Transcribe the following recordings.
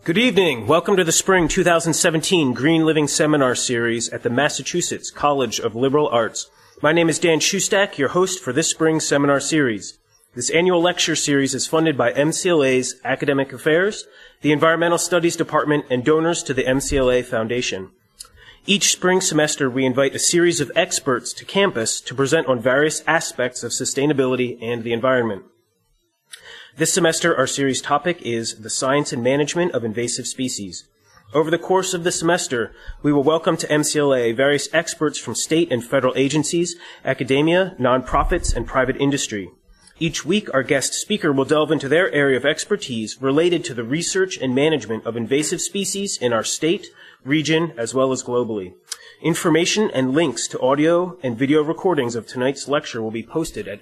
Good evening. Welcome to the Spring 2017 Green Living Seminar Series at the Massachusetts College of Liberal Arts. My name is Dan Shustak, your host for this spring seminar series. This annual lecture series is funded by MCLA's Academic Affairs, the Environmental Studies Department, and donors to the MCLA Foundation. Each spring semester, we invite a series of experts to campus to present on various aspects of sustainability and the environment. This semester, our series topic is the science and management of invasive species. Over the course of the semester, we will welcome to MCLA various experts from state and federal agencies, academia, nonprofits, and private industry. Each week, our guest speaker will delve into their area of expertise related to the research and management of invasive species in our state, region, as well as globally. Information and links to audio and video recordings of tonight's lecture will be posted at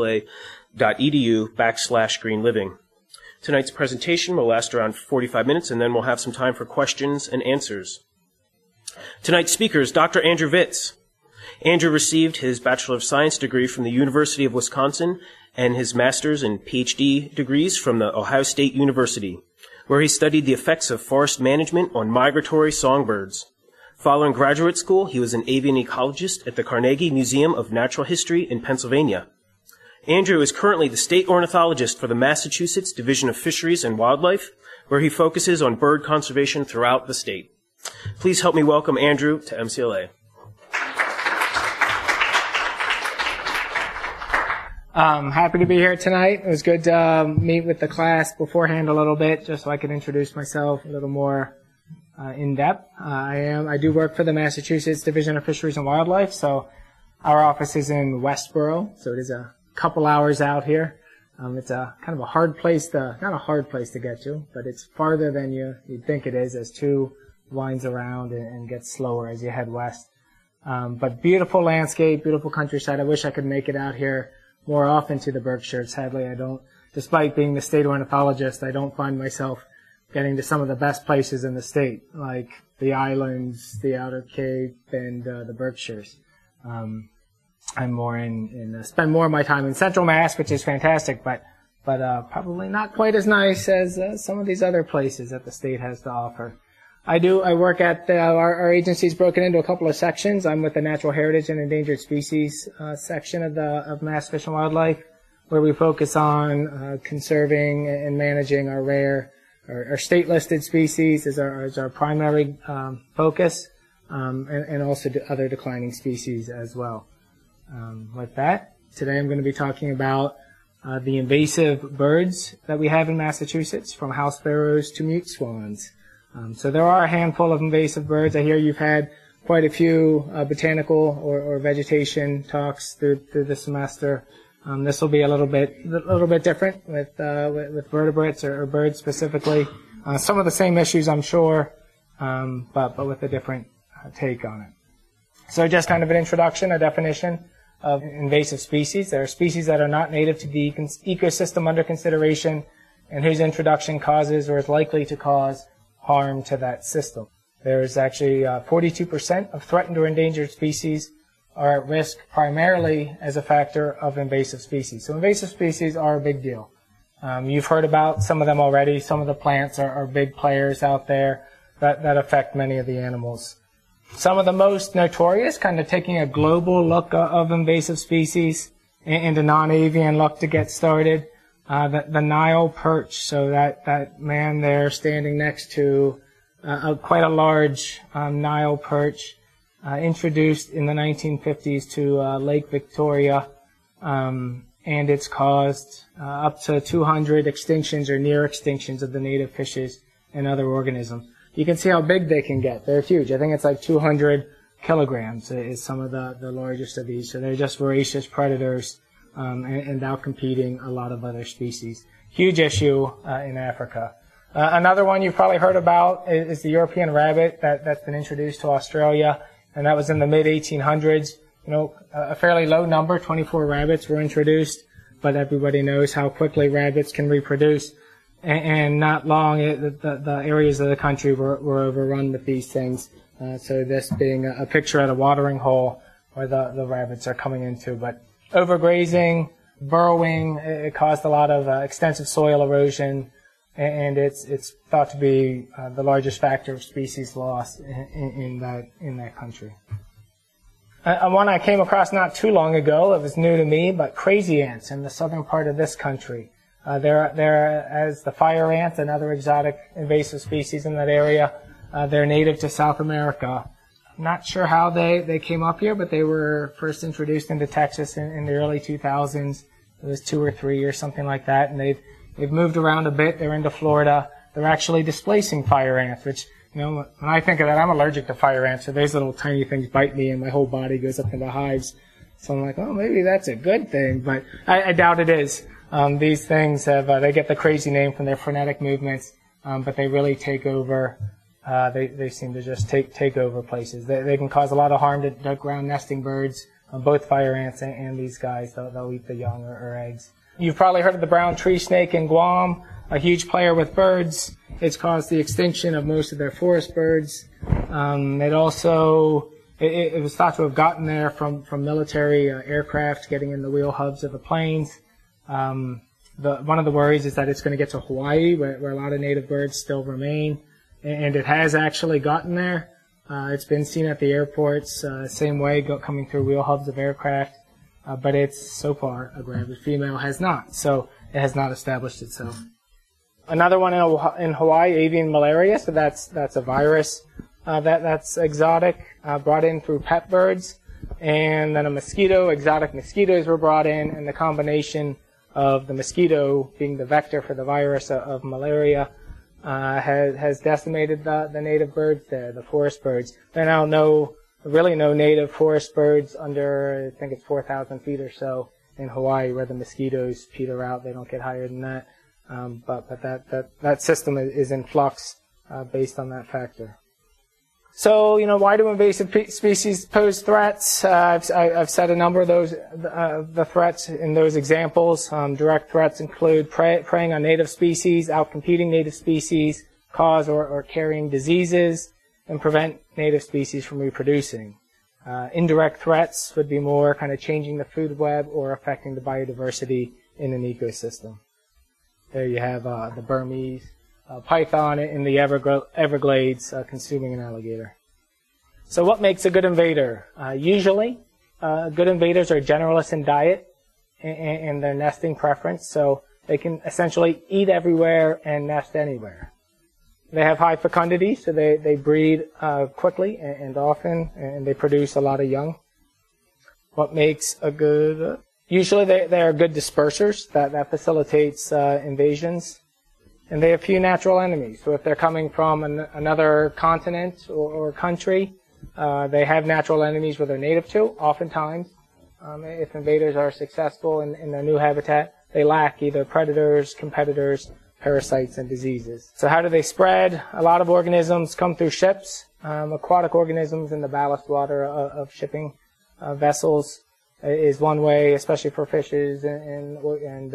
mcla.edu/greenliving. Tonight's presentation will last around 45 minutes, and then we'll have some time for questions and answers. Tonight's speaker is Dr. Andrew Vitz. Andrew received his Bachelor of Science degree from the University of Wisconsin and his master's and PhD degrees from the Ohio State University, where he studied the effects of forest management on migratory songbirds. Following graduate school, he was an avian ecologist at the Carnegie Museum of Natural History in Pennsylvania. Andrew is currently the state ornithologist for the Massachusetts Division of Fisheries and Wildlife, where he focuses on bird conservation throughout the state. Please help me welcome Andrew to MCLA. Happy to be here tonight. It was good to meet with the class beforehand a little bit, just so I could introduce myself a little more in depth. I do work for the Massachusetts Division of Fisheries and Wildlife, so our office is in Westboro, so it is a couple hours out here. It's a kind of a hard place not a hard place to get to, but it's farther than you'd think it is, as 2 winds around and gets slower as you head west. But beautiful landscape, beautiful countryside. I wish I could make it out here more often to the Berkshires. Sadly, I don't. Despite being the state ornithologist, I don't find myself getting to some of the best places in the state, like the islands, the Outer Cape, and the Berkshires. I'm more spend more of my time in Central Mass, which is fantastic, but probably not quite as nice as some of these other places that the state has to offer. I work at our agency's broken into a couple of sections. I'm with the Natural Heritage and Endangered Species section of Mass Fish and Wildlife, where we focus on conserving and managing our rare, our state-listed species is our primary focus, and also other declining species as well. With that, today I'm going to be talking about the invasive birds that we have in Massachusetts, from house sparrows to mute swans. So there are a handful of invasive birds. I hear you've had quite a few botanical or vegetation talks through the semester. This will be a little bit different with vertebrates or birds specifically. Some of the same issues, I'm sure, but with a different take on it. So just kind of an introduction, a definition of invasive species. There are species that are not native to the ecosystem under consideration, and whose introduction causes or is likely to cause harm to that system. There's actually 42% of threatened or endangered species are at risk primarily as a factor of invasive species. So invasive species are a big deal. You've heard about some of them already. Some of the plants are big players out there that affect many of the animals. Some of the most notorious, kind of taking a global look of invasive species and a non-avian look to get started, the Nile perch. So that man there standing next to quite a large Nile perch, introduced in the 1950s to Lake Victoria, and it's caused up to 200 extinctions or near extinctions of the native fishes and other organisms. You can see how big they can get. They're huge. I think it's like 200 kilograms is some of the largest of these. So they're just voracious predators, and outcompeting a lot of other species. Huge issue in Africa. Another one you've probably heard about is the European rabbit that's been introduced to Australia, and that was in the mid-1800s. A fairly low number, 24 rabbits were introduced, but everybody knows how quickly rabbits can reproduce. And not long, the areas of the country were overrun with these things. So this being a picture at a watering hole where the rabbits are coming into. But overgrazing, burrowing, it caused a lot of extensive soil erosion, and it's thought to be the largest factor of species loss in that country. One I came across not too long ago, it was new to me, but crazy ants in the southern part of this country. They're as the fire ant and other exotic invasive species in that area. They're native to South America. Not sure how they came up here, but they were first introduced into Texas in the early 2000s. It was 2 or 3 or something like that, and they've moved around a bit. They're into Florida. They're actually displacing fire ants, which, you know, when I think of that, I'm allergic to fire ants, so those little tiny things bite me and my whole body goes up into hives. So I'm like, oh, maybe that's a good thing, but I doubt it is. These things they get the crazy name from their frenetic movements, but they really take over. They seem to just take over places. They can cause a lot of harm to ground nesting birds, both fire ants and these guys. They'll eat the young or eggs. You've probably heard of the brown tree snake in Guam, a huge player with birds. It's caused the extinction of most of their forest birds. It was thought to have gotten there from military aircraft getting in the wheel hubs of the planes. One of the worries is that it's going to get to Hawaii, where a lot of native birds still remain. And it has actually gotten there. It's been seen at the airports, same way, coming through wheel hubs of aircraft. But it's so far a gravid female has not, so it has not established itself. Another one in Hawaii, avian malaria. So that's a virus that's exotic, brought in through pet birds, and then exotic mosquitoes were brought in, and the combination of the mosquito being the vector for the virus of malaria has decimated the native birds there, the forest birds. There are now really no native forest birds under, I think it's 4,000 feet or so in Hawaii, where the mosquitoes peter out. They don't get higher than that. But that system is in flux based on that factor. So, you know, why do invasive species pose threats? I've said a number of those, the threats in those examples. Direct threats include preying on native species, outcompeting native species, cause or carrying diseases, and prevent native species from reproducing. Indirect threats would be more kind of changing the food web or affecting the biodiversity in an ecosystem. There you have the Burmese python in the Everglades consuming an alligator. So what makes a good invader? Usually, good invaders are generalists in diet and their nesting preference, so they can essentially eat everywhere and nest anywhere. They have high fecundity, so they breed quickly and often, and they produce a lot of young. What makes a good... Usually they are good dispersers. That facilitates invasions. And they have few natural enemies. So if they're coming from another continent or country, they have natural enemies where they're native to. Oftentimes, if invaders are successful in their new habitat, they lack either predators, competitors, parasites, and diseases. So how do they spread? A lot of organisms come through ships. Aquatic organisms in the ballast water of shipping vessels is one way, especially for fishes and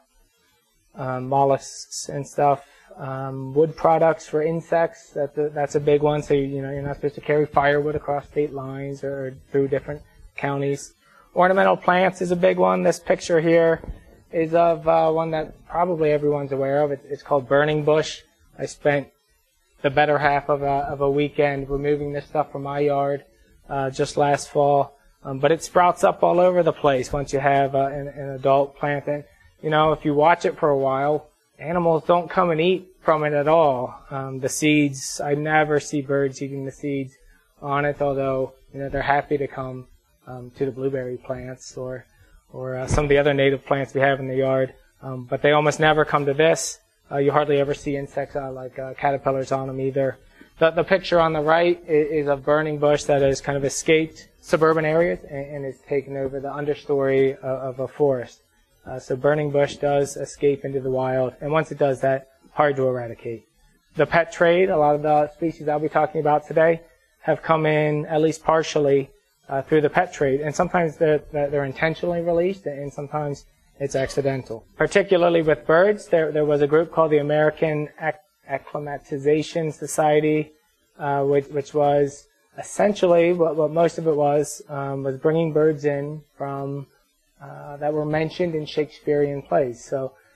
mollusks and stuff. Wood products for insects, that's a big one. So you're not supposed to carry firewood across state lines or through different counties. Ornamental plants is a big one. This picture here is of one that probably everyone's aware of. It's called burning bush. I spent the better half of a weekend removing this stuff from my yard just last fall. But it sprouts up all over the place once you have an adult plant. And, if you watch it for a while, animals don't come and eat from it at all. The seeds, I never see birds eating the seeds on it, although, they're happy to come to the blueberry plants or some of the other native plants we have in the yard. But they almost never come to this. You hardly ever see insects like caterpillars on them either. The picture on the right is a burning bush that has kind of escaped suburban areas and is taken over the understory of a forest. So burning bush does escape into the wild, and once it does that, hard to eradicate. The pet trade, a lot of the species I'll be talking about today have come in at least partially through the pet trade, and sometimes they're intentionally released, and sometimes it's accidental. Particularly with birds, there was a group called the American Acclimatization Society, which was essentially what most of it was bringing birds in from that were mentioned in Shakespearean plays. So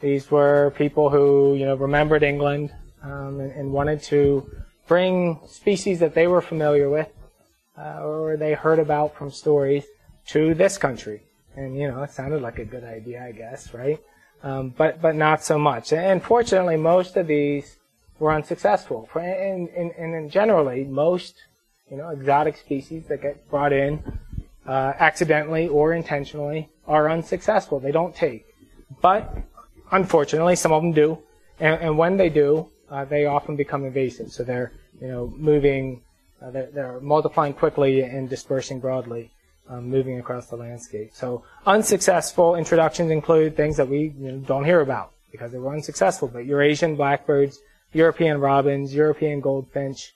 These were people who, remembered England and wanted to bring species that they were familiar with or they heard about from stories to this country. And, it sounded like a good idea, I guess, right? But not so much. And fortunately, most of these were unsuccessful. And generally, most, exotic species that get brought in accidentally or intentionally are unsuccessful. They don't take. But unfortunately, some of them do. And when they do, they often become invasive. So they're, moving, they're multiplying quickly and dispersing broadly, moving across the landscape. So unsuccessful introductions include things that we don't hear about because they were unsuccessful. But Eurasian blackbirds, European robins, European goldfinch.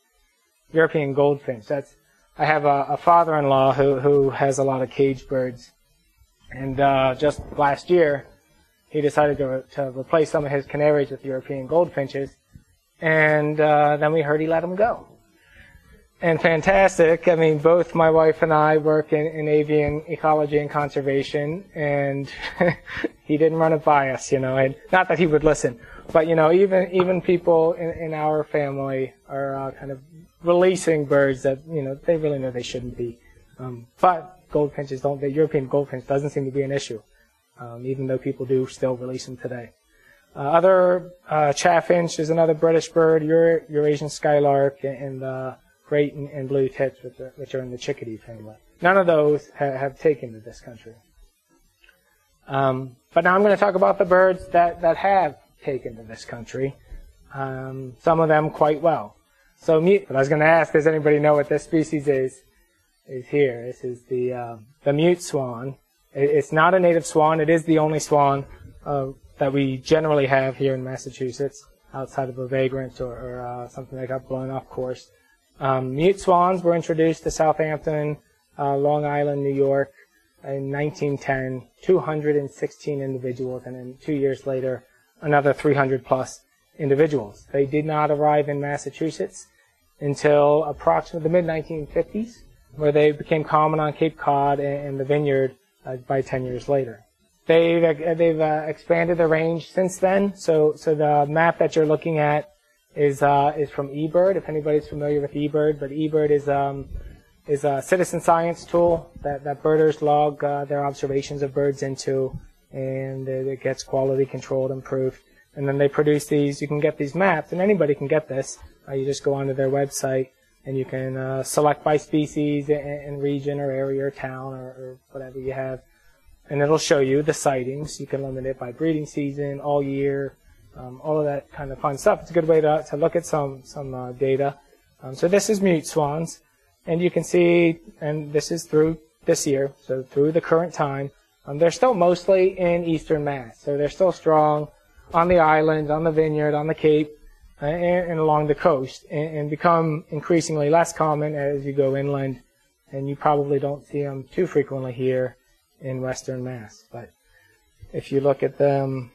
I have a father-in-law who has a lot of cage birds. And just last year, he decided to replace some of his canaries with European goldfinches. And then we heard he let them go. And fantastic. I mean, both my wife and I work in avian ecology and conservation, and he didn't run it by us, and not that he would listen. But, even people in our family are kind of releasing birds that, they really know they shouldn't be. But goldfinches the European goldfinch doesn't seem to be an issue, even though people do still release them today. Other chaffinch is another British bird, Eurasian skylark, and great and blue tits, which are in the chickadee family. None of those have taken to this country. But now I'm going to talk about the birds that have taken to this country, some of them quite well. So, but I was going to ask, does anybody know what this species is here? This is the mute swan. It's not a native swan. It is the only swan that we generally have here in Massachusetts, outside of a vagrant or something like that blown off course. Mute swans were introduced to Southampton, Long Island, New York in 1910, 216 individuals, and then 2 years later, another 300 plus individuals. They did not arrive in Massachusetts until approximately the mid-1950s, where they became common on Cape Cod and the Vineyard by 10 years later. They've expanded their range since then, so the map that you're looking at is from eBird, if anybody's familiar with eBird. But eBird is a citizen science tool that birders log their observations of birds into, and it gets quality controlled and proofed. And then they produce these. You can get these maps, and anybody can get this. You just go onto their website, and you can select by species and region or area or town or whatever you have, and it'll show you the sightings. You can limit it by breeding season, all year, all of that kind of fun stuff. It's a good way to look at some data. So this is mute swans, and you can see, and this is through this year, so through the current time, they're still mostly in eastern Mass, so they're still strong on the islands, on the Vineyard, on the Cape, and along the coast, and become increasingly less common as you go inland, and you probably don't see them too frequently here in western Mass. But if you look at them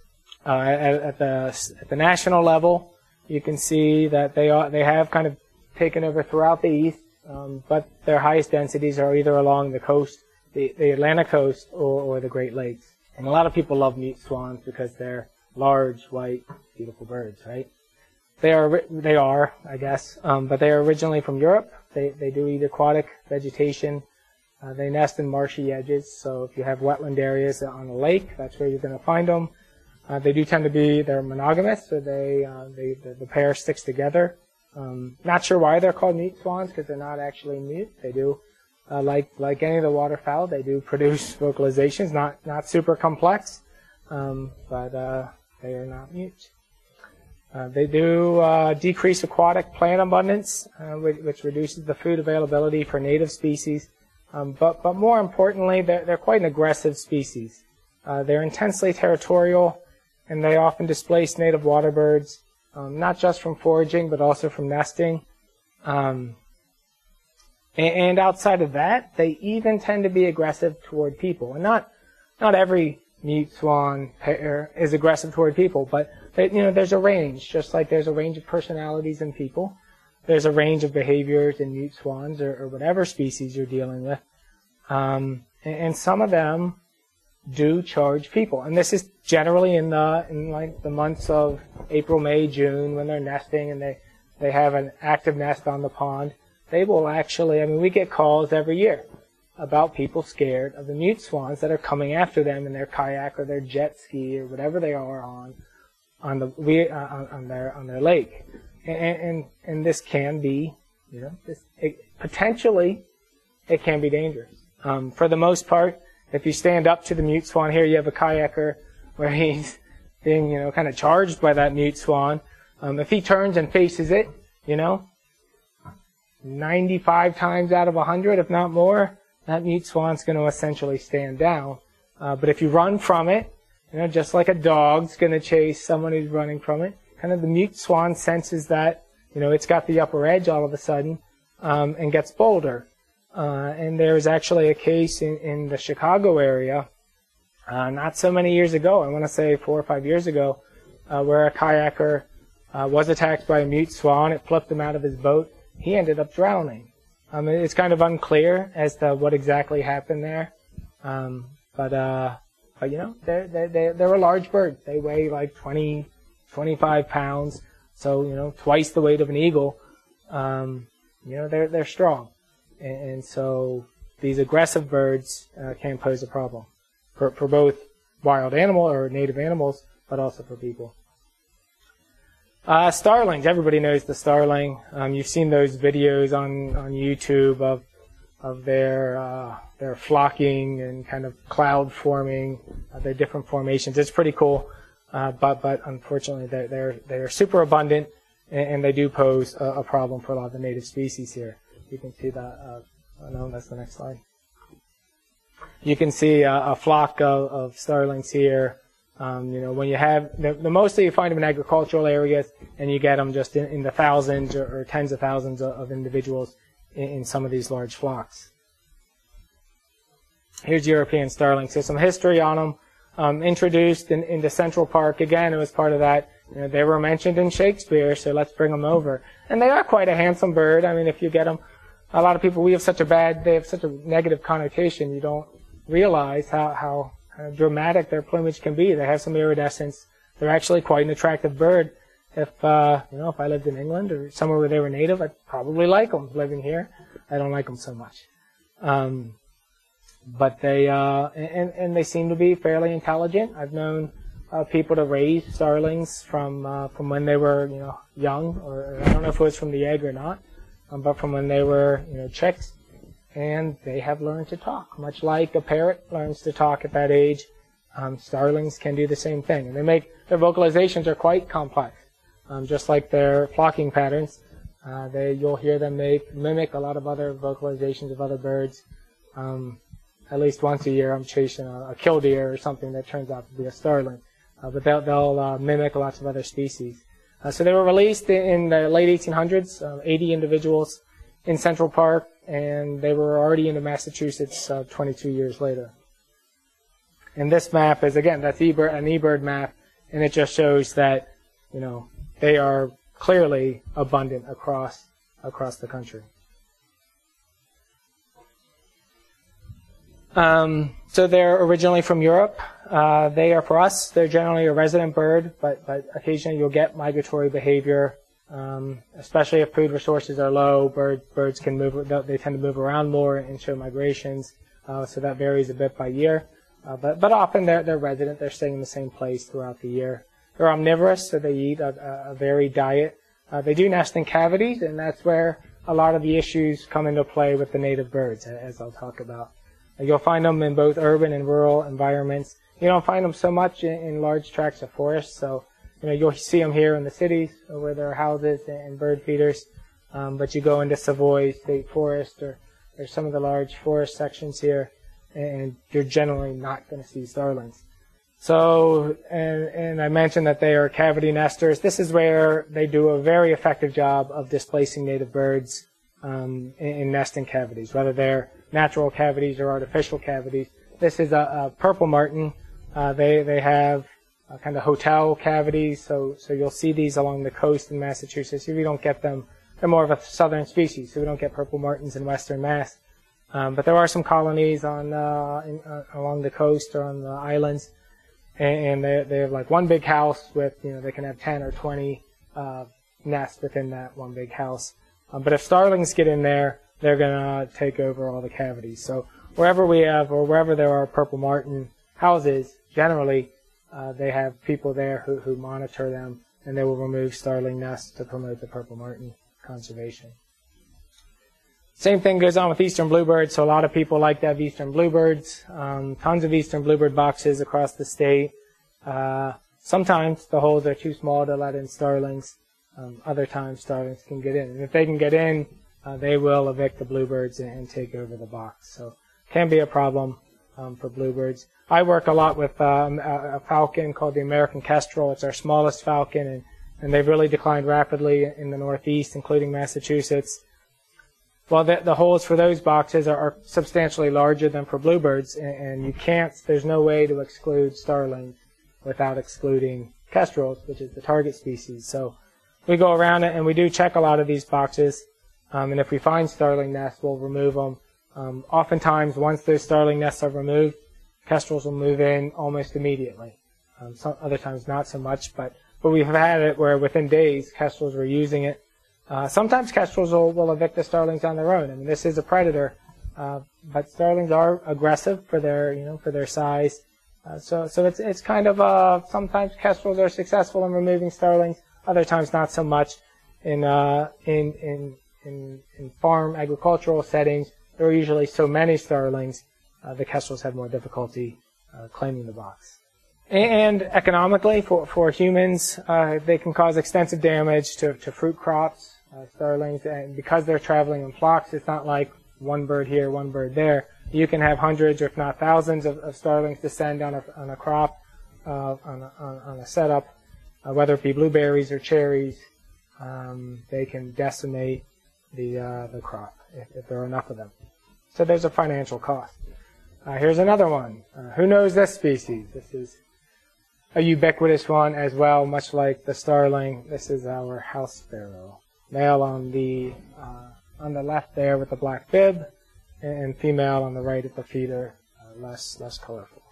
at the national level, you can see that they have kind of taken over throughout the east, but their highest densities are either along the coast, the Atlantic coast, or the Great Lakes. And a lot of people love mute swans because they're large, white, beautiful birds, right? They are, I guess, but they are originally from Europe. They do eat aquatic vegetation. They nest in marshy edges, so if you have wetland areas on a lake, that's where you're going to find them. They do tend to they're monogamous, so the pair sticks together. Not sure why they're called mute swans, because they're not actually mute. They do, like any of the waterfowl, they do produce vocalizations, not super complex, but they are not mute. They do decrease aquatic plant abundance, which reduces the food availability for native species. But more importantly, they're quite an aggressive species. They're intensely territorial, and they often displace native water birds, not just from foraging, but also from nesting. And outside of that, they even tend to be aggressive toward people. And not every mute swan pair is aggressive toward people, but there's a range, just like there's a range of personalities in people. There's a range of behaviors in mute swans or whatever species you're dealing with. And some of them do charge people. And this is generally in like the months of April, May, June, when they're nesting and they have an active nest on the pond. They will actually, we get calls every year about people scared of the mute swans that are coming after them in their kayak or their jet ski or whatever they are on their lake. And this can be, potentially, it can be dangerous. For the most part, if you stand up to the mute swan here, you have a kayaker where he's being, kind of charged by that mute swan. If he turns and faces it, 95 times out of 100, if not more, that mute swan's going to essentially stand down. But if you run from it, just like a dog's going to chase someone who's running from it, kind of the mute swan senses that, it's got the upper edge all of a sudden, and gets bolder. And there's actually a case in the Chicago area, not so many years ago, I want to say 4 or 5 years ago, where a kayaker was attacked by a mute swan. It flipped him out of his boat. He ended up drowning. It's kind of unclear as to what exactly happened there. But they're a large bird. They weigh like 20, 25 pounds. So, twice the weight of an eagle. They're strong. And so these aggressive birds can pose a problem for both wild animal or native animals, but also for people. Starlings. Everybody knows the starling. You've seen those videos on YouTube of their flocking and kind of cloud forming, their different formations. It's pretty cool, but unfortunately they're super abundant, and they do pose a problem for a lot of the native species here. You can see that. No, that's the next slide. You can see a flock of starlings here. When you have, mostly you find them in agricultural areas, and you get them just in the thousands or tens of thousands of individuals in some of these large flocks. Here's European starlings. There's some history on them. Introduced into Central Park. Again, it was part of that. They were mentioned in Shakespeare, so let's bring them over. And they are quite a handsome bird. If you get them, a lot of people, they have such a negative connotation, you don't realize how dramatic their plumage can be. They have some iridescence. They're actually quite an attractive bird. If I lived in England or somewhere where they were native, I'd probably like them. Living here, I don't like them so much. But they, and they seem to be fairly intelligent. I've known people to raise starlings from when they were, young, or I don't know if it was from the egg or not, but from when they were, chicks. And they have learned to talk, much like a parrot learns to talk at that age. Starlings can do the same thing, and their vocalizations are quite complex, just like their flocking patterns. You'll hear them mimic a lot of other vocalizations of other birds. At least once a year, I'm chasing a killdeer or something that turns out to be a starling, but they'll mimic lots of other species. So they were released in the late 1800s, 80 individuals in Central Park, and they were already into Massachusetts 22 years later. And this map is, again, that's an eBird map, and it just shows that, they are clearly abundant across the country. So they're originally from Europe. They are, for us, they're generally a resident bird, but occasionally you'll get migratory behavior. Especially if food resources are low, birds can move. They tend to move around more and show migrations. So that varies a bit by year. But often they're resident. They're staying in the same place throughout the year. They're omnivorous, so they eat a varied diet. They do nest in cavities, and that's where a lot of the issues come into play with the native birds, as I'll talk about. You'll find them in both urban and rural environments. You don't find them so much in large tracts of forest, so you'll see them here in the cities where there are houses and bird feeders. But you go into Savoy State Forest or some of the large forest sections here, and you're generally not going to see starlings. So, and I mentioned that they are cavity nesters. This is where they do a very effective job of displacing native birds in nesting cavities, whether they're natural cavities or artificial cavities. This is a purple martin. They have kind of hotel cavities, so you'll see these along the coast in Massachusetts. If you don't get them, they're more of a southern species, so we don't get purple martins in western Mass. But there are some colonies on along the coast or on the islands, and they have like one big house with, they can have 10 or 20 nests within that one big house. But if starlings get in there, they're going to take over all the cavities. So wherever we have, or wherever there are purple martin houses, generally they have people there who monitor them, and they will remove starling nests to promote the purple martin conservation. Same thing goes on with eastern bluebirds. So a lot of people like to have eastern bluebirds. Tons of eastern bluebird boxes across the state. Sometimes the holes are too small to let in starlings. Other times starlings can get in. And if they can get in, they will evict the bluebirds and take over the box. So it can be a problem for bluebirds. I work a lot with a falcon called the American kestrel. It's our smallest falcon, and they've really declined rapidly in the Northeast, including Massachusetts. Well, the holes for those boxes are substantially larger than for bluebirds, and there's no way to exclude starlings without excluding kestrels, which is the target species. So we go around it and we do check a lot of these boxes, and if we find starling nests, we'll remove them. Oftentimes, once those starling nests are removed, kestrels will move in almost immediately. Some other times not so much, but we've had it where within days kestrels were using it. Sometimes kestrels will evict the starlings on their own. I mean, this is a predator, but starlings are aggressive for their size. So it's kind of sometimes kestrels are successful in removing starlings, other times not so much. In farm agricultural settings, there are usually so many starlings, the kestrels have more difficulty claiming the box. And economically, for humans, they can cause extensive damage to fruit crops. Starlings, and because they're traveling in flocks, it's not like one bird here, one bird there. You can have hundreds, or if not thousands, of starlings descend on a crop, on a setup, whether it be blueberries or cherries. They can decimate the crop if there are enough of them. So there's a financial cost. Here's another one. Who knows this species? This is a ubiquitous one as well, much like the starling. This is our house sparrow. Male on the left there with the black bib, and female on the right at the feeder, less colorful.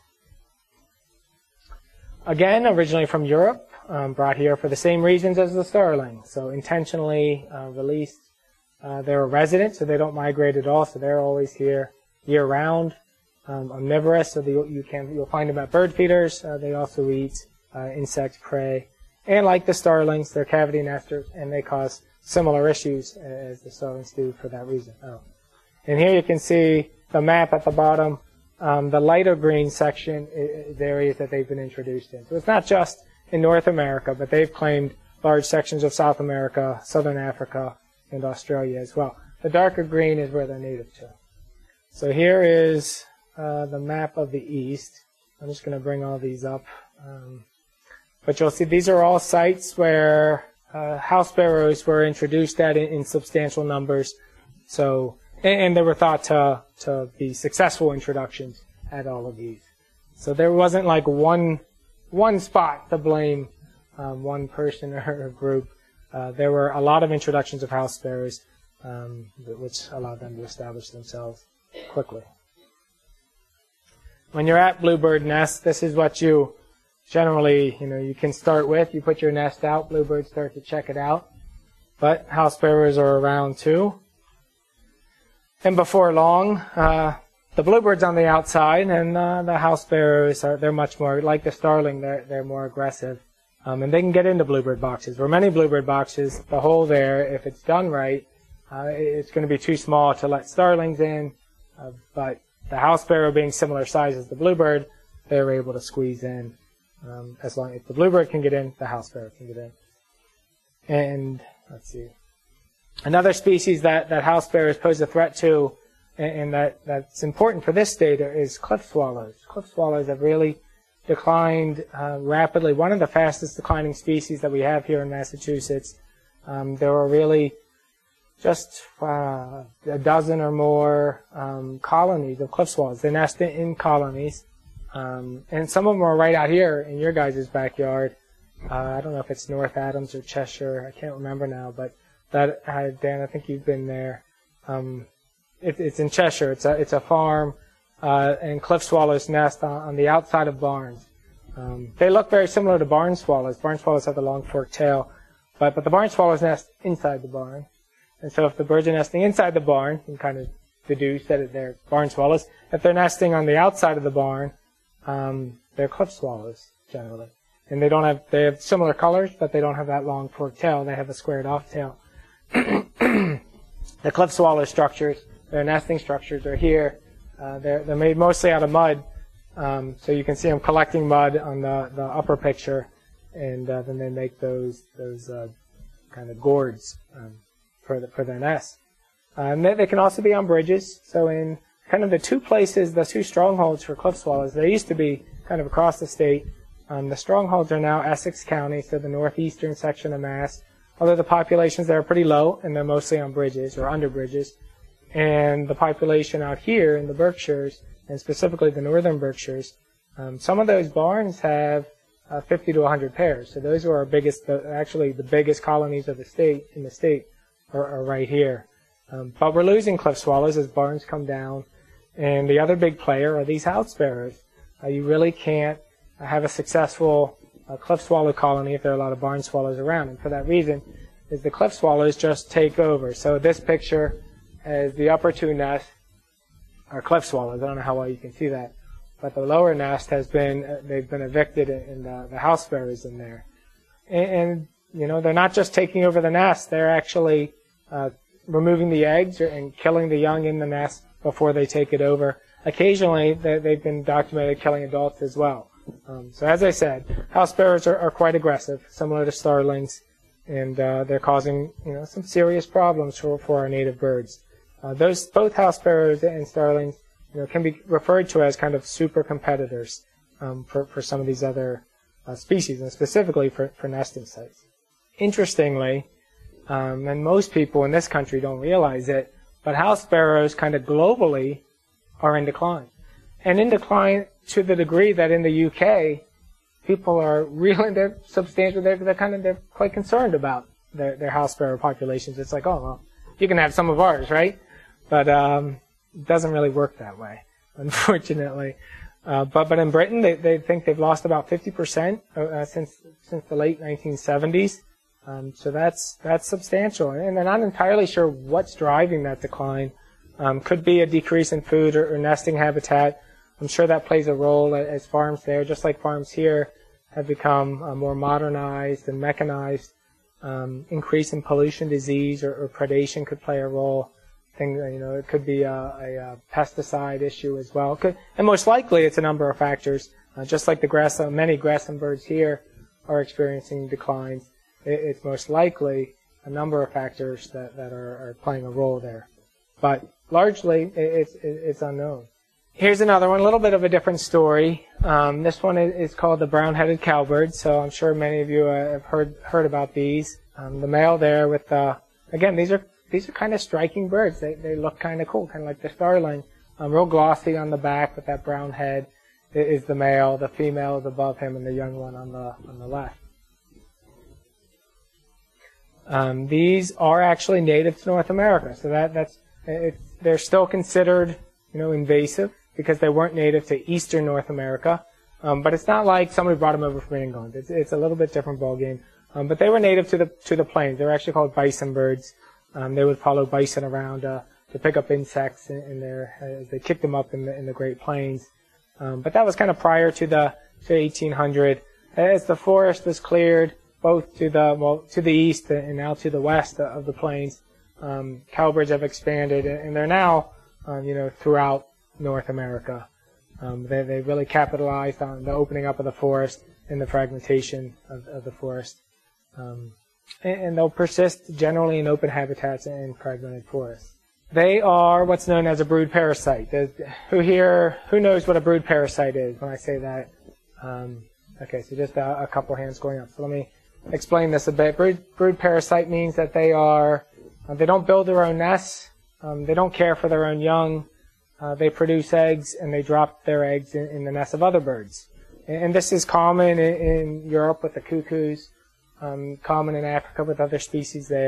Again, originally from Europe, brought here for the same reasons as the starling. So intentionally released. They're a resident, so they don't migrate at all. So they're always here year-round. Omnivorous, so you'll find them at bird feeders. They also eat insects, prey, and like the starlings, they're cavity nesters, and they cause similar issues as the starlings do for that reason. And here you can see the map at the bottom. The lighter green section is areas that they've been introduced in. So it's not just in North America, but they've claimed large sections of South America, Southern Africa, and Australia as well. The darker green is where they're native to. So here is the map of the East. I'm just going to bring all these up. But you'll see these are all sites where house sparrows were introduced at in substantial numbers. So, and they were thought to be successful introductions at all of these. So there wasn't like one spot to blame one person or a group. There were a lot of introductions of house sparrows, which allowed them to establish themselves quickly. When you're at bluebird nests, this is what you generally, you can start with. You put your nest out, bluebirds start to check it out. But house sparrows are around too. And before long, the bluebirds on the outside and the house sparrows they're much more like the starling. They're more aggressive, and they can get into bluebird boxes. Where many bluebird boxes, the hole there, if it's done right, it's going to be too small to let starlings in. But the house sparrow being similar size as the bluebird, they're able to squeeze in. As long as the bluebird can get in, the house sparrow can get in. And let's see. Another species that house sparrows pose a threat to, and that's important for this state, is cliff swallows. Cliff swallows have really declined rapidly. One of the fastest declining species that we have here in Massachusetts. There are really just a dozen or more colonies of cliff swallows. They nest in colonies. And some of them are right out here in your guys' backyard. I don't know if it's North Adams or Cheshire. I can't remember now, but Dan, I think you've been there. it's in Cheshire. It's a farm, and cliff swallows nest on the outside of barns. They look very similar to barn swallows. Barn swallows have the long forked tail, but the barn swallows nest inside the barn. And so if the birds are nesting inside the barn, you can kind of deduce that they're barn swallows. If they're nesting on the outside of the barn, they're cliff swallows generally. And they have similar colors, but they don't have that long forked tail. They have a squared off tail. The cliff swallow structures, their nesting structures are here. They're made mostly out of mud. So you can see them collecting mud on the upper picture, and then they make those kind of gourds for their nests. They can also be on bridges. So in kind of the two strongholds for cliff swallows, they used to be kind of across the state. The strongholds are now Essex County, so the northeastern section of Mass. Although the populations there are pretty low, and they're mostly on bridges or under bridges. And the population out here in the Berkshires, and specifically the northern Berkshires, some of those barns have 50 to 100 pairs. So those are our the biggest colonies of the state are right here. But we're losing cliff swallows as barns come down. And the other big player are these house sparrows. You really can't have a successful cliff swallow colony if there are a lot of barn swallows around. And for that reason, is the cliff swallows just take over. So this picture has the upper two nests are cliff swallows. I don't know how well you can see that. But the lower nest they've been evicted, and the house sparrows in there. And they're not just taking over the nest, they're actually removing the eggs and killing the young in the nest before they take it over. Occasionally, they've been documented killing adults as well. So as I said, house sparrows are quite aggressive, similar to starlings, and they're causing some serious problems for our native birds. Both house sparrows and starlings can be referred to as kind of super competitors for some of these other species, and specifically for nesting sites. Interestingly, and most people in this country don't realize it, but house sparrows kind of globally are in decline. And in decline to the degree that in the UK, people are they're quite concerned about their house sparrow populations. It's like, oh, well, you can have some of ours, right? But it doesn't really work that way, unfortunately. But in Britain, they think they've lost about 50% since the late 1970s. So that's substantial. And they're not entirely sure what's driving that decline. Could be a decrease in food or nesting habitat. I'm sure that plays a role as farms there, just like farms here, have become more modernized and mechanized. Increase in pollution, disease, or predation could play a role. It could be a pesticide issue as well. And most likely it's a number of factors. Just like many grassland birds here are experiencing declines. It's most likely a number of factors that are playing a role there. But largely, it's unknown. Here's another one, a little bit of a different story. This one is called the brown-headed cowbird, so I'm sure many of you have heard about these. The male there with again, these are kind of striking birds. They look kind of cool, kind of like the starling. Real glossy on the back with that brown head is the male. The female is above him, and the young one on the left. These are actually native to North America, so they're still considered invasive because they weren't native to Eastern North America. But it's not like somebody brought them over from England. It's a little bit different ballgame. But they were native to the plains. They were actually called bison birds. They would follow bison around to pick up insects as they kicked them up in the Great Plains. But that was kind of prior to 1800. As the forest was cleared, both to the east and now to the west of the plains, cowbirds have expanded, and they're now throughout North America. They really capitalized on the opening up of the forest and the fragmentation of the forest. And they'll persist generally in open habitats and fragmented forests. They are what's known as a brood parasite. Who knows what a brood parasite is when I say that? Okay, so just a couple hands going up. So let me explain this a bit. Brood parasite means that they don't build their own nests. They don't care for their own young. They produce eggs, and they drop their eggs in the nests of other birds. And this is common in Europe with the cuckoos, common in Africa with other species there.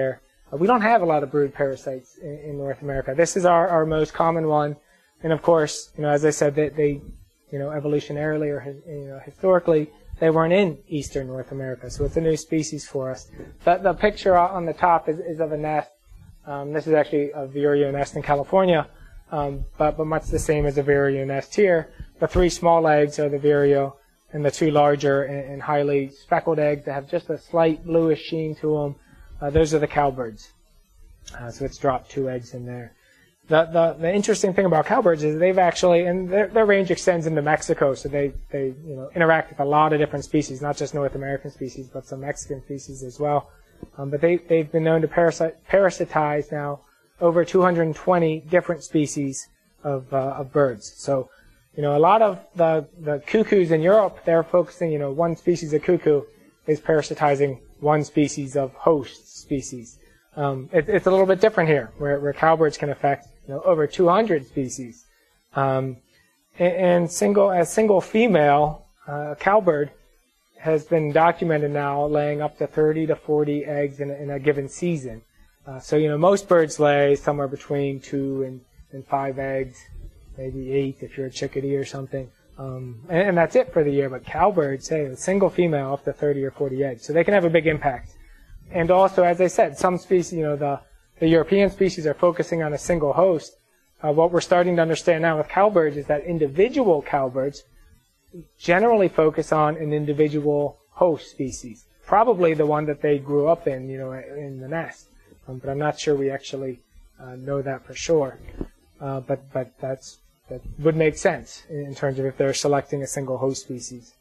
We don't have a lot of brood parasites in North America. This is our most common one. And of course, as I said, that they, evolutionarily or, historically, they weren't in eastern North America. So it's a new species for us. The picture on the top is of a nest. This is actually a vireo nest in California, but much the same as a vireo nest here. The 3 small eggs are the vireo, and the 2 larger and highly speckled eggs that have just a slight bluish sheen to them. Those are the cowbirds. So it's dropped 2 eggs in there. The interesting thing about cowbirds is they've actually, and their range extends into Mexico, so they interact with a lot of different species, not just North American species, but some Mexican species as well. But they've been known to parasitize now over 220 different species of birds. So, a lot of the cuckoos in Europe, they're focusing, one species of cuckoo is parasitizing one species of host species. It's a little bit different here, where cowbirds can affect over 200 species. And single female cowbird has been documented now laying up to 30 to 40 eggs in a given season. So most birds lay somewhere between 2 and 5 eggs, maybe 8 if you're a chickadee or something. And that's it for the year. But cowbirds, a single female up to 30 or 40 eggs. So they can have a big impact. And also, as I said, some species, the European species are focusing on a single host. What we're starting to understand now with cowbirds is that individual cowbirds generally focus on an individual host species, probably the one that they grew up in, in the nest. But I'm not sure we actually know that for sure. But that would make sense in terms of if they're selecting a single host species.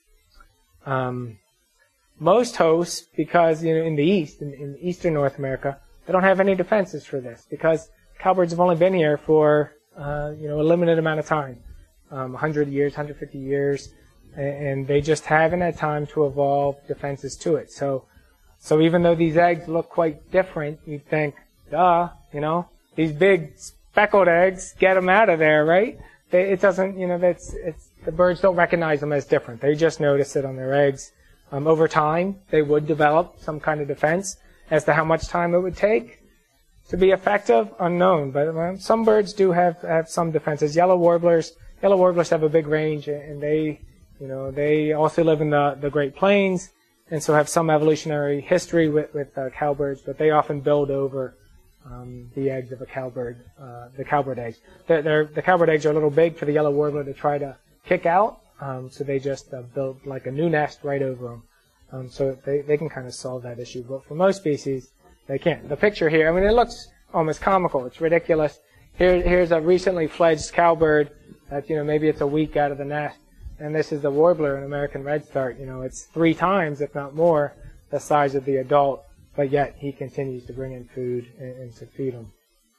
Most hosts, because in the east, in eastern North America, they don't have any defenses for this because cowbirds have only been here for a limited amount of time, 100 years, 150 years, and they just haven't had time to evolve defenses to it. So even though these eggs look quite different, you'd think, these big speckled eggs, get them out of there, right? It doesn't, the birds don't recognize them as different. They just notice it on their eggs. Over time, they would develop some kind of defense. As to how much time it would take to be effective, unknown. But some birds do have some defenses. Yellow warblers have a big range, and they also live in the Great Plains, and so have some evolutionary history with cowbirds. But they often build over the eggs of a cowbird, the cowbird eggs. The cowbird eggs are a little big for the yellow warbler to try to kick out. So they just build like a new nest right over them. So they can kind of solve that issue. But for most species, they can't. The picture here, it looks almost comical. It's ridiculous. Here's a recently fledged cowbird that, maybe it's a week out of the nest. And this is the warbler, an American redstart. It's 3 times, if not more, the size of the adult. But yet he continues to bring in food and to feed them.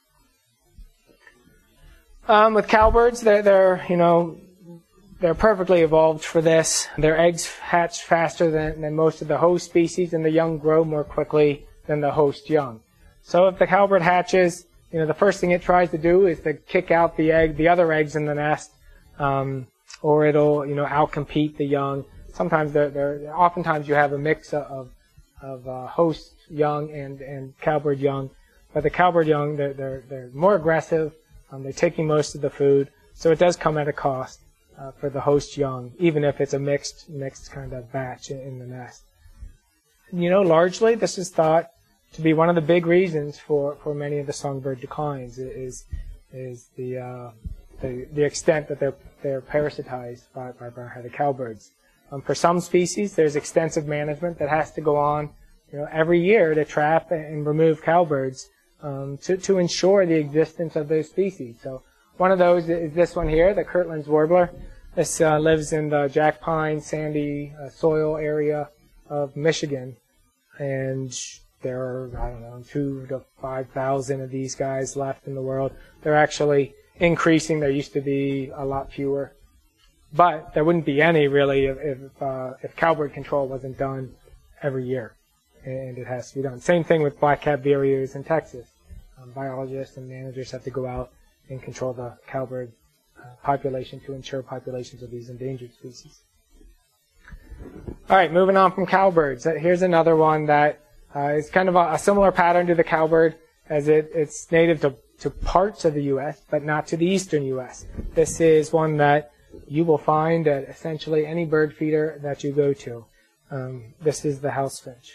With cowbirds, they're perfectly evolved for this. Their eggs hatch faster than most of the host species, and the young grow more quickly than the host young. So if the cowbird hatches, the first thing it tries to do is to kick out the other eggs in the nest, or it'll, outcompete the young. Sometimes oftentimes you have a mix of host young and cowbird young, but the cowbird young, they're more aggressive. They're taking most of the food, so it does come at a cost. For the host young, even if it's a mixed kind of batch in the nest. Largely this is thought to be one of the big reasons for many of the songbird declines is the extent that they're parasitized by brown-headed cowbirds. For some species, there's extensive management that has to go on, every year to trap and remove cowbirds to ensure the existence of those species. So one of those is this one here, the Kirtland's warbler. This lives in the jack pine, sandy soil area of Michigan. And there are, 2,000 to 5,000 of these guys left in the world. They're actually increasing. There used to be a lot fewer. But there wouldn't be any, really, if cowbird control wasn't done every year. And it has to be done. Same thing with black-capped vireos in Texas. Biologists and managers have to go out and control the cowbird population to ensure populations of these endangered species. All right, moving on from cowbirds. Here's another one that It's kind of a similar pattern to the cowbird, as it's native to parts of the U.S., but not to the eastern U.S. This is one that you will find at essentially any bird feeder that you go to. This is the house finch.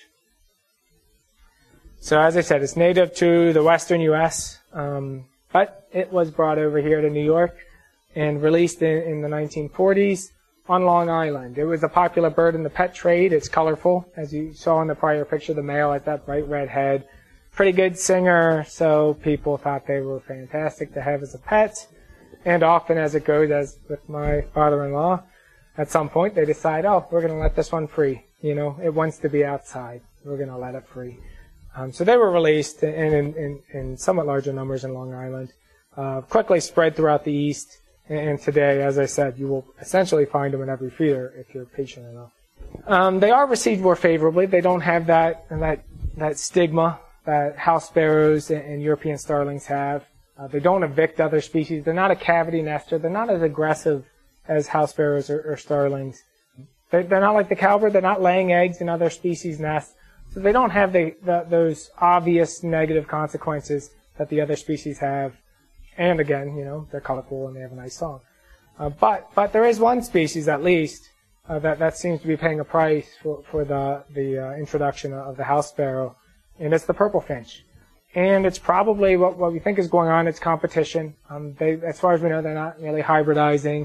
So as I said, it's native to the western U.S., but it was brought over here to New York and released in the 1940s on Long Island. It was a popular bird in the pet trade. It's colorful. As you saw in the prior picture, the male has that bright red head. Pretty good singer, so people thought they were fantastic to have as a pet. And often, as it goes, as with my father-in-law, at some point they decide, oh, we're going to let this one free. You know, it wants to be outside. We're going to let it free. So they were released in somewhat larger numbers in Long Island, quickly spread throughout the East. And today, as I said, you will essentially find them in every feeder if you're patient enough. They are received more favorably. They don't have that stigma that house sparrows and European starlings have. They don't evict other species. They're not a cavity nester. They're not as aggressive as house sparrows or starlings. They're not like the cowbird. They're not laying eggs in other species' nests. So they don't have those obvious negative consequences that the other species have. And again, you know, they're colorful and they have a nice song. But there is one species at least that seems to be paying a price for the introduction of the house sparrow, and it's the purple finch. And it's probably what we think is going on. It's competition. As far as we know, they're not really hybridizing,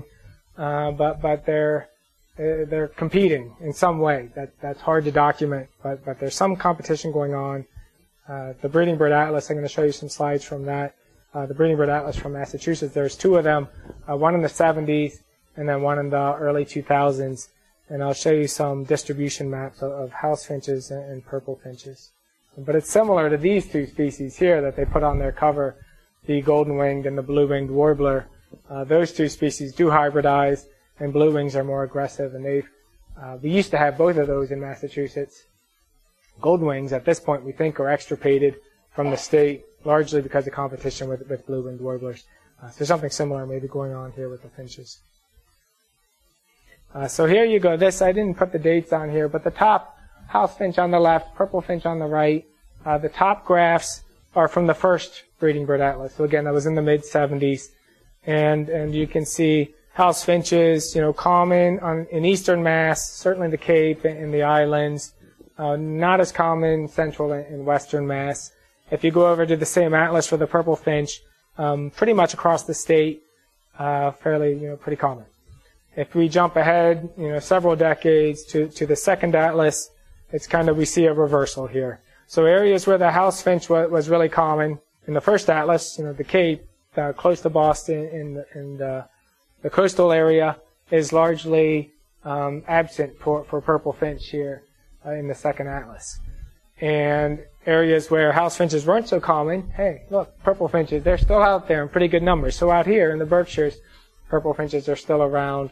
but they're competing in some way. That's hard to document, but there's some competition going on. The Breeding Bird Atlas, I'm going to show you some slides from that. The Breeding Bird Atlas from Massachusetts, there's two of them, one in the 70s and then one in the early 2000s. And I'll show you some distribution maps of house finches and purple finches. But it's similar to these two species here that they put on their cover, the golden-winged and the blue-winged warbler. Those two species do hybridize, and blue wings are more aggressive. And we used to have both of those in Massachusetts. Golden wings, at this point, we think are extirpated from the state, largely because of competition with blue-winged warblers. So something similar maybe going on here with the finches. So here you go. I didn't put the dates on here, but the top house finch on the left, purple finch on the right. The top graphs are from the first Breeding Bird Atlas. So again, that was in the mid-70s. And you can see house finches, you know, common in eastern Mass, certainly the Cape and the islands. Not as common in central and western Mass. If you go over to the same atlas for the purple finch, pretty much across the state, fairly, you know, pretty common. If we jump ahead, you know, several decades to the second atlas, it's kind of, we see a reversal here. So areas where the house finch was really common in the first atlas, you know, the Cape, close to Boston, and the coastal area is largely absent for purple finch here in the second atlas. And areas where house finches weren't so common, hey, look, purple finches, they're still out there in pretty good numbers. So out here in the Berkshires, purple finches are still around.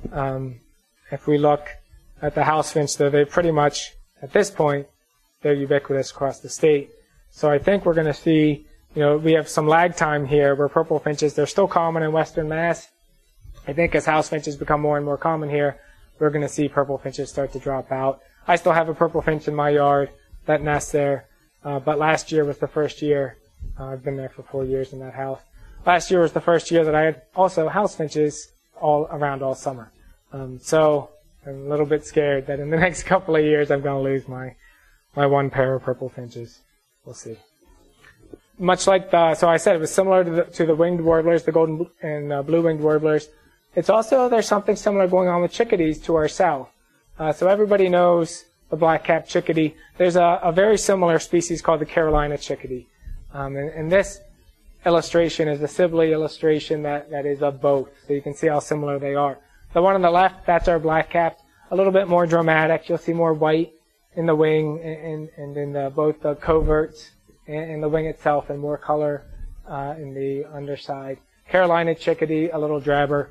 If we look at the house finch, though, they pretty much, at this point, they're ubiquitous across the state. So I think we're going to see, you know, we have some lag time here where purple finches, they're still common in western Mass. I think as house finches become more and more common here, we're going to see purple finches start to drop out. I still have a purple finch in my yard that nests there, but last year was the first year. I've been there for 4 years in that house. Last year was the first year that I had also house finches all around all summer. So I'm a little bit scared that in the next couple of years I'm going to lose my one pair of purple finches. We'll see. Much like so I said it was similar to the winged warblers, the golden and blue-winged warblers. It's also, there's something similar going on with chickadees to our south. So everybody knows the black-capped chickadee. There's a very similar species called the Carolina chickadee. And this illustration is a Sibley illustration that is of both. So you can see how similar they are. The one on the left, that's our black-capped. A little bit more dramatic. You'll see more white in the wing and in both the coverts and the wing itself, and more color in the underside. Carolina chickadee, a little drabber.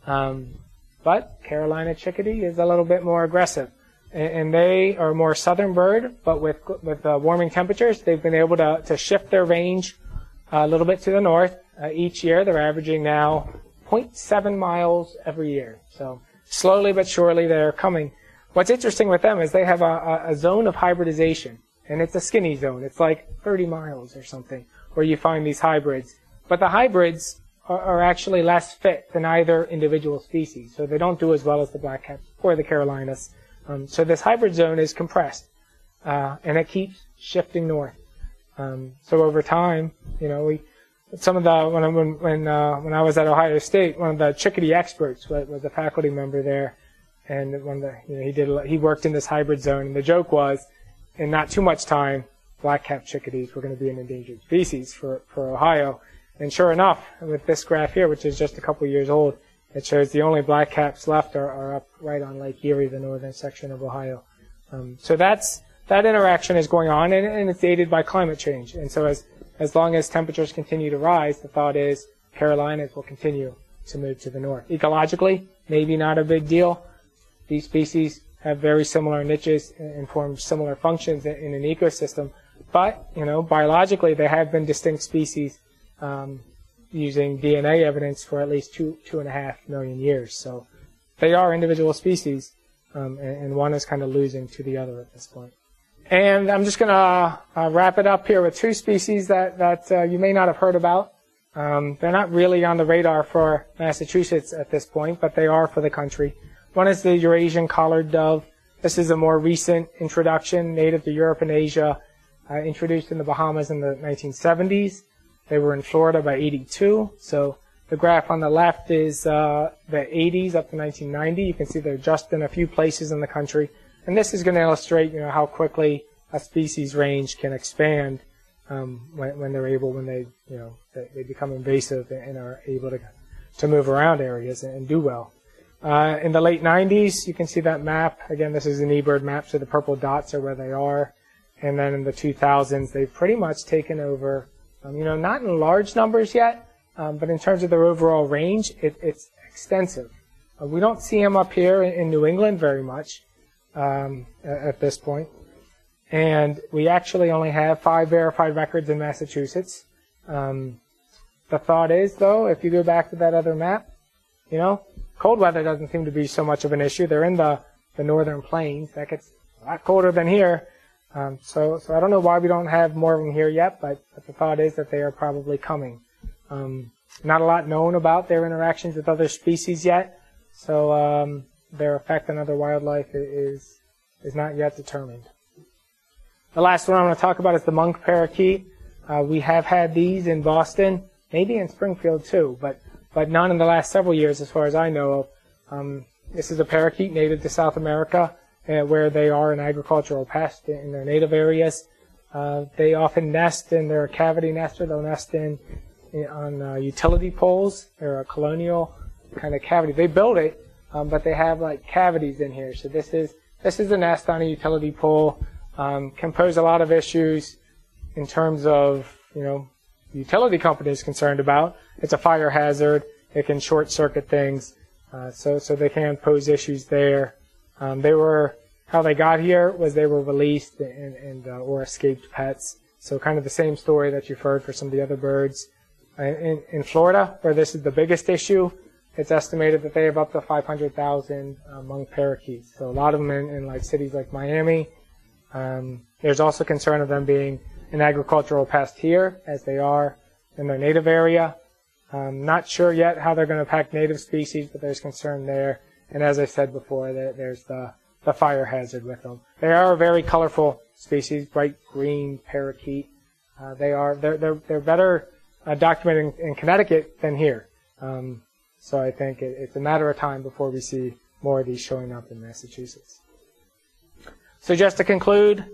But Carolina chickadee is a little bit more aggressive. And they are a more southern bird, but with warming temperatures, they've been able to shift their range a little bit to the north. Each year, they're averaging now 0.7 miles every year. So slowly but surely, they're coming. What's interesting with them is they have a zone of hybridization. and it's a skinny zone. It's like 30 miles or something where you find these hybrids. But the hybrids are actually less fit than either individual species, so they don't do as well as the blackcaps or the Carolinas. So this hybrid zone is compressed, and it keeps shifting north. So over time, when I was at Ohio State, one of the chickadee experts was a faculty member there, and he worked in this hybrid zone. And the joke was, in not too much time, black-capped chickadees were going to be an endangered species for Ohio. And sure enough, with this graph here, which is just a couple years old, it shows the only black-caps left are up right on Lake Erie, the northern section of Ohio. So that interaction is going on, and it's aided by climate change. And so as long as temperatures continue to rise, the thought is Carolinas will continue to move to the north. Ecologically, maybe not a big deal. These species have very similar niches and form similar functions in an ecosystem. But, biologically, they have been distinct species using DNA evidence for at least 2.5 million years. So they are individual species, and one is kind of losing to the other at this point. And I'm just going to wrap it up here with two species that you may not have heard about. They're not really on the radar for Massachusetts at this point, but they are for the country. One is the Eurasian collared dove. This is a more recent introduction, native to Europe and Asia, introduced in the Bahamas in the 1970s. They were in Florida by 82. So the graph on the left is the 80s up to 1990. You can see they're just in a few places in the country. And this is going to illustrate, how quickly a species range can expand when they become invasive and are able to move around areas and do well. In the late 90s, you can see that map. Again, this is an eBird map, so the purple dots are where they are. And then in the 2000s, they've pretty much taken over, not in large numbers yet, but in terms of their overall range, it's extensive. We don't see them up here in New England very much at this point. And we actually only have 5 verified records in Massachusetts. The thought is, though, if you go back to that other map, cold weather doesn't seem to be so much of an issue. They're in the northern plains. That gets a lot colder than here. So I don't know why we don't have more of them here yet, but the thought is that they are probably coming. Not a lot known about their interactions with other species yet, so their effect on other wildlife is not yet determined. The last one I'm going to talk about is the monk parakeet. We have had these in Boston, maybe in Springfield too, but none in the last several years as far as I know of. This is a parakeet native to South America, where they are an agricultural pest in their native areas. They often nest in their cavity nester. They'll nest on utility poles. They're a colonial kind of cavity. They build it, but they have like cavities in here. So this is a nest on a utility pole. Can pose a lot of issues in terms of, the utility company is concerned about. It's a fire hazard. It can short circuit things. So they can pose issues there. How they got here was they were released or escaped pets. So kind of the same story that you've heard for some of the other birds. In Florida, where this is the biggest issue, it's estimated that they have up to 500,000 monk parakeets. So a lot of them in like cities like Miami. There's also concern of them being an agricultural pest here, as they are in their native area. Not sure yet how they're going to affect native species, but there's concern there. And as I said before, there's the fire hazard with them. They are a very colorful species, bright green parakeet. They're better documented in Connecticut than here. So I think it's a matter of time before we see more of these showing up in Massachusetts. So just to conclude,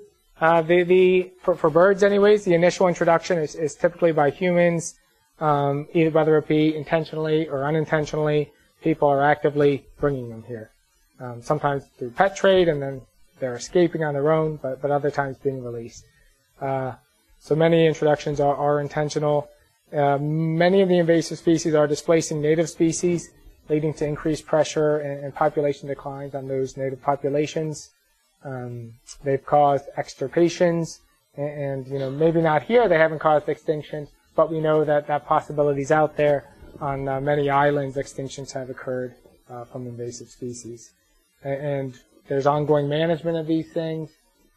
for birds anyways, the initial introduction is typically by humans, either whether it be intentionally or unintentionally. People are actively bringing them here. Sometimes through pet trade, and then they're escaping on their own, but other times being released. So many introductions are intentional. Many of the invasive species are displacing native species, leading to increased pressure and population declines on those native populations. They've caused extirpations, and maybe not here they haven't caused extinctions, but we know that possibility is out there. On many islands, extinctions have occurred from invasive species. And there's ongoing management of these things.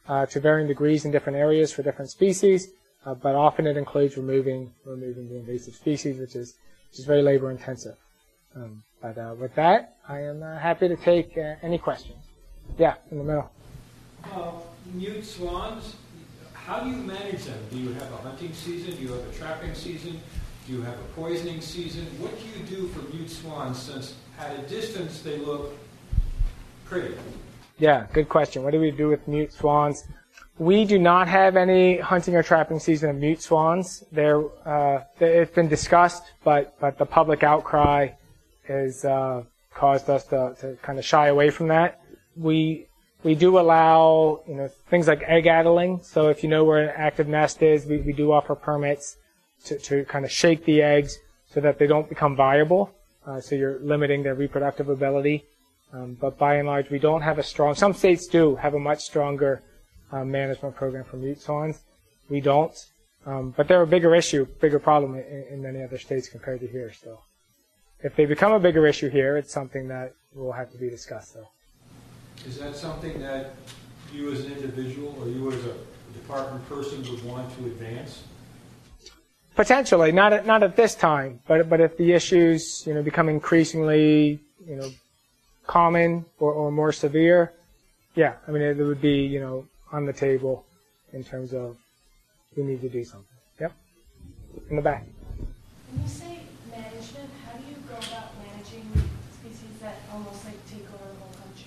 to varying degrees in different areas for different species, but often it includes removing the invasive species, which is very labor intensive. But with that, I am happy to take any questions. Yeah, in the middle. Mute swans, how do you manage them? Do you have a hunting season? Do you have a trapping season? Do you have a poisoning season? What do you do for mute swans, since at a distance they look pretty? Yeah, good question. What do we do with mute swans? We do not have any hunting or trapping season of mute swans. It's been discussed, but the public outcry has caused us to kind of shy away from that. We do allow, things like egg addling. So if you know where an active nest is, we do offer permits to kind of shake the eggs so that they don't become viable. So you're limiting their reproductive ability. But by and large, we don't have some states do have a much stronger management program for mute swans. We don't. But they're a bigger problem in many other states compared to here. So if they become a bigger issue here, it's something that will have to be discussed, though. Is that something that you as an individual or you as a department person would want to advance? Potentially, not at this time, but if the issues, become increasingly, common or more severe, yeah, I mean, it would be, on the table in terms of we need to do something. Yep. In the back. When you say management, how do you go about managing species that almost like take over the whole country?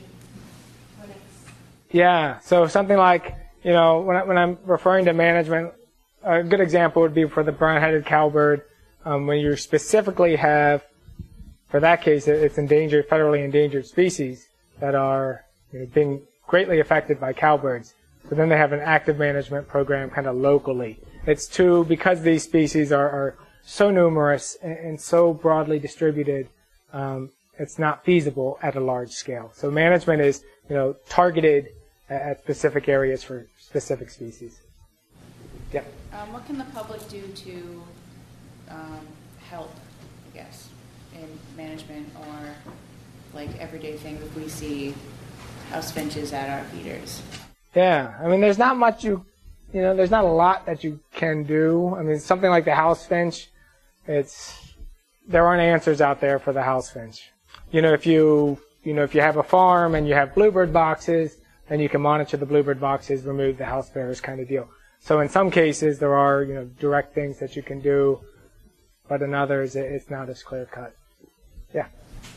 Yeah, so something like, when I'm referring to management, a good example would be for the brown-headed cowbird, when you specifically have, for that case, it's federally endangered species that are being greatly affected by cowbirds. So then they have an active management program kind of locally. Because these species are so numerous and so broadly distributed, it's not feasible at a large scale. So management is, targeted at specific areas for specific species. Yeah. What can the public do to help, I guess, in management or like everyday things if we see house finches at our feeders? Yeah, I mean, there's not much there's not a lot that you can do. I mean, something like the house finch, there aren't answers out there for the house finch. If you have a farm and you have bluebird boxes, then you can monitor the bluebird boxes, remove the house bearers kind of deal. So in some cases there are, direct things that you can do, but in others it's not as clear cut. Yeah.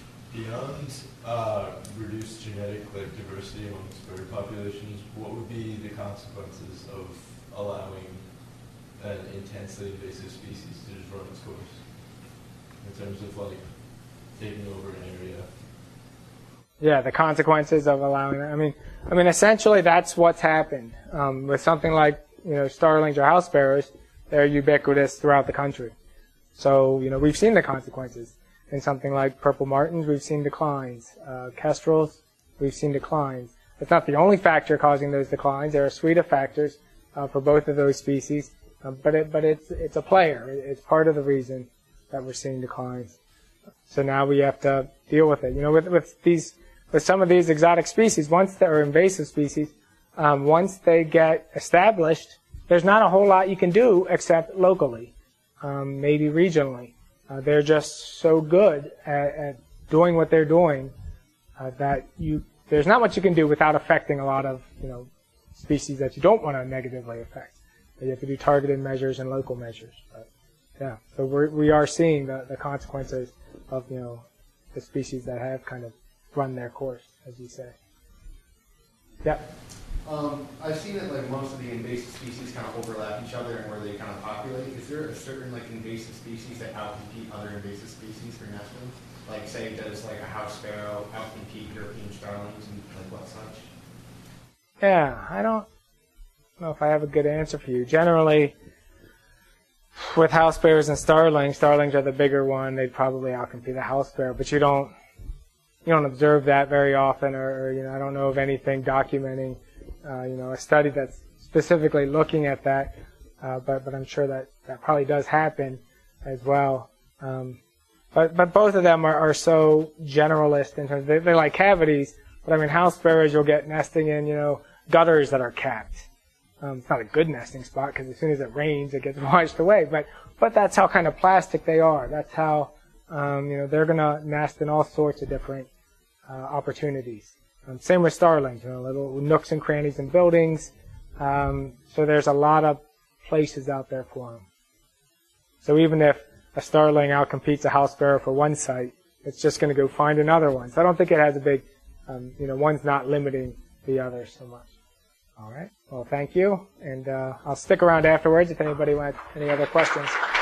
Beyond reduced genetic diversity amongst bird populations, what would be the consequences of allowing an intensely invasive species to just run its course in terms of taking over an area? Yeah, the consequences of allowing that. I mean, essentially that's what's happened with something like starlings or house sparrows. They're ubiquitous throughout the country. So we've seen the consequences. In something like purple martins, we've seen declines. Kestrels, we've seen declines. It's not the only factor causing those declines. There are a suite of factors for both of those species, but it's a player. It's part of the reason that we're seeing declines. So now we have to deal with it. With some of these exotic species, or invasive species, once they get established, there's not a whole lot you can do except locally, maybe regionally. They're just so good at doing what they're doing that there's not much you can do without affecting a lot of species that you don't want to negatively affect. But you have to do targeted measures and local measures. But, yeah, so we are seeing the consequences of the species that have kind of run their course, as you say. Yeah. I've seen that most of the invasive species kind of overlap each other and where they kind of populate. Is there a certain invasive species that outcompete other invasive species for nesting? Say, does a house sparrow outcompete European starlings and what such? Yeah, I don't know if I have a good answer for you. Generally, with house sparrows and starlings are the bigger one. They'd probably outcompete the house sparrow, but you don't observe that very often, or I don't know of anything documenting a study that's specifically looking at that, but I'm sure that probably does happen as well. But both of them are so generalist in terms they like cavities, but house sparrows you'll get nesting in gutters that are capped. It's not a good nesting spot because as soon as it rains, it gets washed away. But that's how kind of plastic they are. That's how they're going to nest in all sorts of different opportunities. Same with starlings, little nooks and crannies in buildings. So there's a lot of places out there for them. So even if a starling outcompetes a house sparrow for one site, it's just going to go find another one. So I don't think it has a big, one's not limiting the other so much. All right. Well, thank you. And I'll stick around afterwards if anybody wants any other questions.